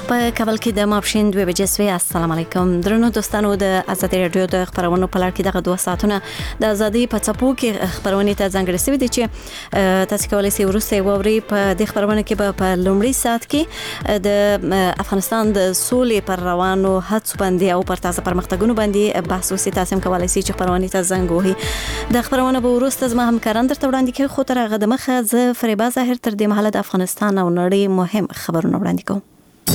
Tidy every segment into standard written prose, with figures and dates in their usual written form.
په کابل کې د ماپښین 2 بجې سوي. السلام علیکم درنو دوستانو، د ازادي رادیو د خبرونو په لړ کې دغه 2 ساعتونه د ازادي په څپو کې خبرونه ته ځانګړي شوي دي چې تاسو کولای شئ ورسته ووري. په دې خبرونه کې په لومړي ساعت کې د افغانستان د سولې پر روانو هڅو باندې او پر تازه پرمختګونو باندې بحث وسي. تاسو هم کولای شئ چې خبرونه ته زنګ وهي. د خبرونه به ورسته زما همکاران درته وړاندې کوي، خو تر هغه د مخه زه فریبا ظاهر تر دې مهاله د افغانستان او نړۍ مهم خبرونه وړاندې کوم.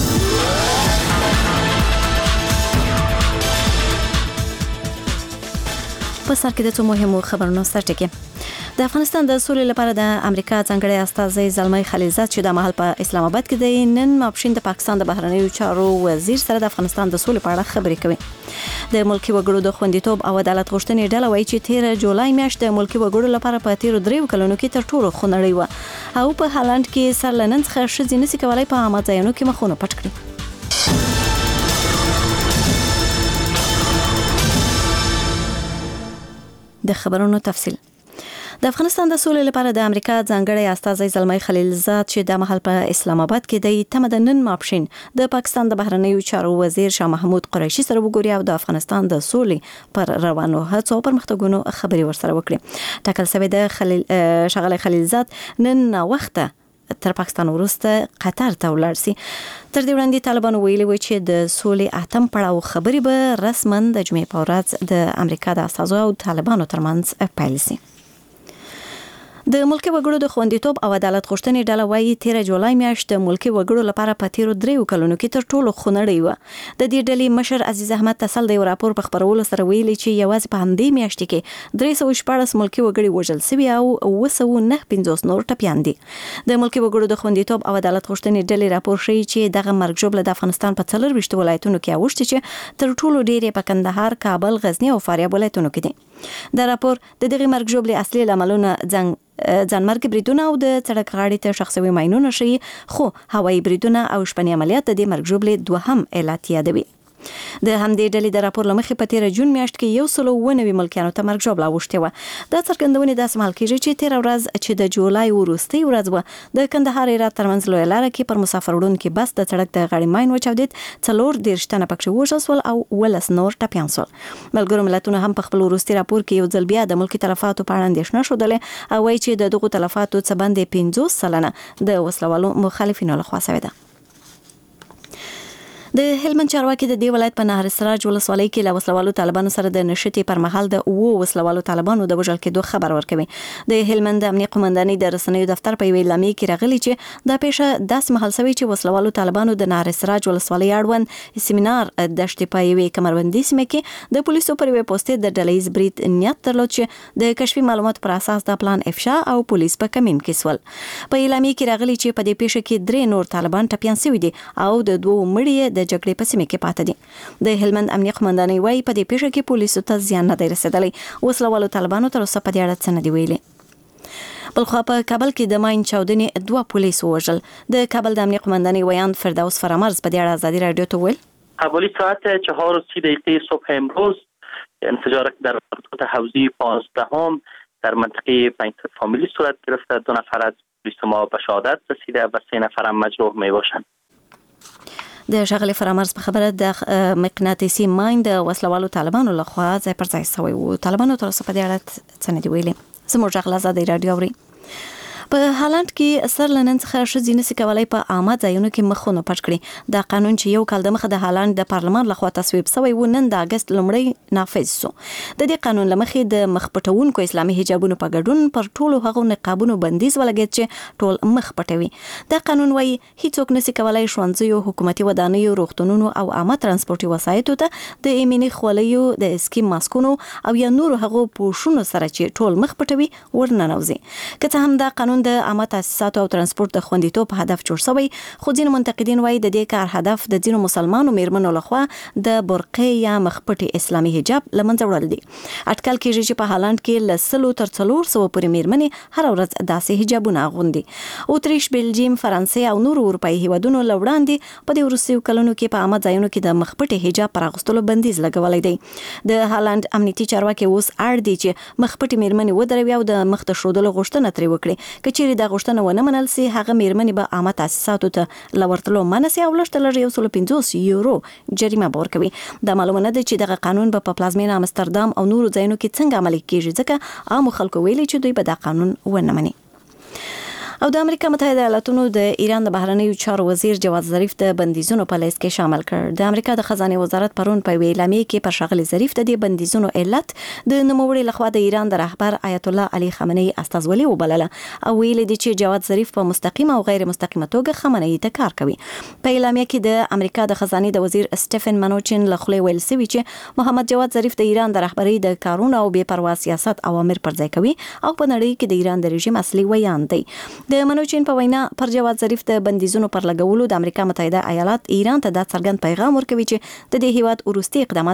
په سر کې د څو مهمو خبرونو سرټ کې د افغانستان د سولې لپاره د امریکا ځانګړی استازی زلمي خلیلزاد چې د مهال په اسلام آباد کې د نن ماپښین د پاکستان د بهرنیو چارو وزیر سره د افغانستان د سولې په اړه خبرې کوي. د ملکی وګړو د خوندیتوب او عدالت غوښتنې ډله وایي چې 13 جولای میاشت د ملکی وګړو لپاره په 13 کلونو کې تر ټولو خونړۍ و او په هالند کې سر لنن څخه شذې نسی کولای په عامه ځایونو کې مخونه پټ کړي. د خبرونو تفصیل. د افغانستان د سولې لپاره د امریکا ځانګړی استازی زلمي خلیلزاد چې د مهال په اسلام آباد کې د تمدنن ماپښین د پاکستان د بهرنیو چارو وزیر شاه محمود قریشي سره وګوري او د افغانستان د سولې پر روانو هڅو او پرمختګونو خبري ورسره وکړي. ټاکل شوی د شغله خلیلزاد نن وخته تر پاکستان ورسته قطر ته ولاړ سي. تر دې وړاندې طالبانو ویلي و چې د سولې اتم پړاو خبري به رسماً د جمعې په ورځ د امریکا د استازو او طالبانو ترمنځ پیل سي. د ملکی وګړو د خوندیتوب او عدالت غوښتنې ډله وایي 13 جولای میاشت د ملکی وګړو لپاره په 13 کلونو کې تر ټولو خونړۍ و. د دې ډلې مشر عزیز احمد تسل د راپور په خبرولو سره ویلي چې یوازې په همدې میاشت کې 314 ملکی وګړي وژل شوي او 295 نور ټپیان دي. د ملکی وګړو د خوندیتوب او عدالت غوښتنې ډلې راپور ښیي چې دغه مرګ ژوبله د افغانستان په 24 ولایتونو کې اوښتي چې تر ټولو ډېر په کندهار، کابل، غزنی او فاریاب ولایتونو کې دي. د راپور د دغه مرګ ژوبلې اصلي لاملونه ځانمرګ بریدونه او د سړک غاړې ته شخصي ماینونه شي، خو هوایي بریدونه او شپنی عملیات د مرګ ژوبلې دوهم علت یادوي. د همدې ډلې د راپور لمخې په 13 جون میاشت کې 190 ملکیانو ته مرګ ژوبله اوښتې و. دا څرګندونې داسې مهال کېږي چې 13 ورځ چې د جولای وروستۍ ورځ و د کندهار هرات ترمنځ لویه لاره کې پر مسافر وړونکي بس د سړک د غاړې ماین وچاودېد. 14 تنه پکې وژل شول او 12 نور ټپیان شول. ملګرو ملتونو هم په خپل وروستي راپور کې یو ځل بیا د ملکي تلفاتو په اړه اندېښنه ښودلې او وایي چې د دغو تلفاتو څه باندې 50% د وسلوالو مخالفینو لخوا شوې ده. د هلمند چارواکي د دې ولایت په نهر سراج ولسوالۍ کې له وسلوالو طالبانو سره د نشټې پر مهال د وسلوالو طالبانو د وژل کېدو خبر ورکوي. د هلمند امنیه قومندانۍ د رسنیو دفتر په ویلامي کې راغلي چې دا پیښه داسې مهال شوې چې وسلوالو طالبانو د نهر سراج ولسوالۍ اړوند سیمینار د شتې په یوې کمربندي سیمه کې د پولیسو پر یوې پوسټ د ډلهیز برید نیت درلود چې د کشفي معلوماتو پر اساس د پلان افشا او پولیس په کمین کې سول. په ویلامي کې راغلي چې په دې پیښه کې 3 نور طالبان ټپیان شوي دي او د 2 مړي د جګړې په سیمه کې پاتې دي. د هلمند امنیه قومندانۍ وايي په دې پیښه کې پولیسو ته زیان نه دی رسیدلی. وسلوالو طالبانو تر اوسه په دې اړه څه نه دی ویلي. بلخوا په کابل کې د ماین چاودنې 2 پولیس وژل. د کابل د امنیه قومندانۍ ویاند فردوس فرامرز په دې اړه ازادي رادیو ته ویل حوالی ساعت 4:30 صبح امروز انفجار در خطوط حوزی 15 در منطقه 5 فامیلی صورت گرفته. 2 نفر از پلیس ما به شهادت رسیده و 3 نفر هم مجروح می باشند. د شغله فرامرز په خبره د مقناطیسي ماین د وسلوالو طالبانو لخوا ځای پر ځای شوی و. طالبانو تر اوسه په دې اړه څه نه دی ویلي. زموږ غږ ازادي رادیو اوري. په هالند کې سر لنن څخه شذې نسی کولای په عامه ځایونو کې مخونه پټ کړي. دا قانون چې یو کال د مخه د هالند د پارلمان لخوا تصویب شوی و نن د اگست لومړی نافذ شو. د دې قانون لمخې د مخ پټونکو اسلامي حجابونو په ګډون پر ټولو هغو نقابونو بندیز ولګید چې ټول مخ پټوي. دا قانون وايي هیڅوک نسی کولای ښوونځیو، حکومتي ودانیو، روغتونونو او عامه ترانسپورتي وسایطو ته د ایمني خولیو، د اسکیم ماسکونو او یا نور هغو پوښونو سره چې ټول مخ پټوي ورننوځي. که څه هم دا قانون د عامه تاسیساتو او ترانسپورت د خوندیتوب په هدف جوړ شوی، خو ځینې منتقدین وایي د دې کار هدف د ځینو مسلمانو میرمنو لخوا د برقې یا مخپټي اسلامي حجاب لمنځه وړل دي. اټکل کېږي چې په هالند کې له 100 تر 400 پورې میرمنې هر ورځ داسې حجابونه اغوندي. اتریش، بلجیم، فرانسې او نور اروپایي هیوادونو له وړاندې په دې وروستیو کلونو کې په عامه ځایونو کې د مخپټي حجاب پر اغوستلو بندیز لګولی دی. د هالند امنیتي چارواکي اوس اړ دي چې مخپټي میرمنې ودروي او د مخ ته ښودلو غوښتنه ترې وکړي. کچېرې د غوښتنه ونه منل سي هغه میرمنې به عامه تاسیساتو ته لورتلو منسي او لږ 150 یورو جریمه ورکوي. دا معلومه نه ده چې دغه قانون په پلازمینه امستردام او نورو ځایونو کې څنګه عملي کیږي، ځکه عام خلکو ویلي چې دوی به دا قانون ونه مني. او د امریکا متحده ایالاتونو د ایران د بهرنیو چارو وزیر جواد ظریف د بندیزونو په لیست کې شامل کړ. د امریکا د خزانه وزارت پرون په اعلامیه کې پر ښاغلي ظریف د دې بندیزونو علت د نوموړي لخوا د ایران د رهبر آیت الله علي خامنه‌ای استازولي وبلله او ویل دي چې جواد ظریف په مستقیمه او غیر مستقیمه توګه خامنه‌ای ته کار کوي. په اعلامیه کې د امریکا د خزانه د وزیر سټيفن منوچن له خولې ویل سوي چې محمد جواد ظریف د ایران د رهبرۍ د کارونو او بې پروا سیاست اوامر پر ځای کوي او په نړۍ کې د ایران د رژیم اصلي ویان دی. د منوچن په وینا پر جواد ظریف د بندیزونو پر لګولو د امریکا متحده ایالات ایران ته د څرګند پیغام ورکوي چې د دې هیواد وروستي اقدامات